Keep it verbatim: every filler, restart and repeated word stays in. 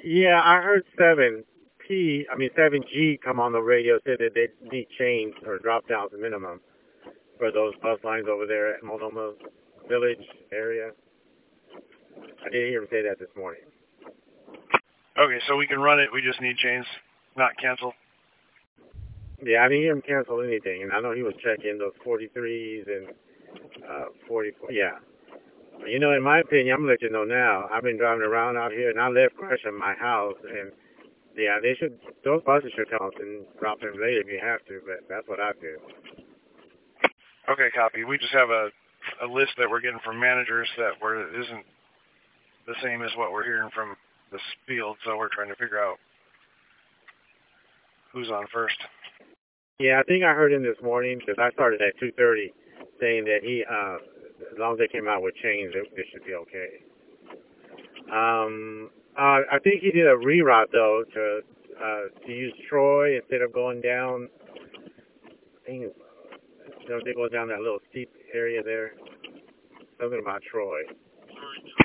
Yeah, I heard seven P, I mean seven G come on the radio, said that they need change or drop downs minimum for those bus lines over there at Multnomah Village area. I did hear him say that this morning. Okay, so we can run it. We just need chains, not cancel. Yeah, I didn't hear him cancel anything, and I know he was checking those forty-threes and uh, forty-four. Yeah. You know, in my opinion, I'm gonna let you know now. I've been driving around out here, and I left Gresham, my house, and yeah, they should. Those buses should come up and drop them later if you have to, but that's what I do. Okay, copy. We just have a a list that we're getting from managers that were isn't the same as what we're hearing from the field, so we're trying to figure out who's on first. Yeah, I think I heard him this morning because I started at two thirty, saying that he, uh, as long as they came out with change, it, it should be okay. Um, uh, I think he did a reroute though to uh, to use Troy instead of going down. I think you know, they go down that little steep area there. Something about Troy.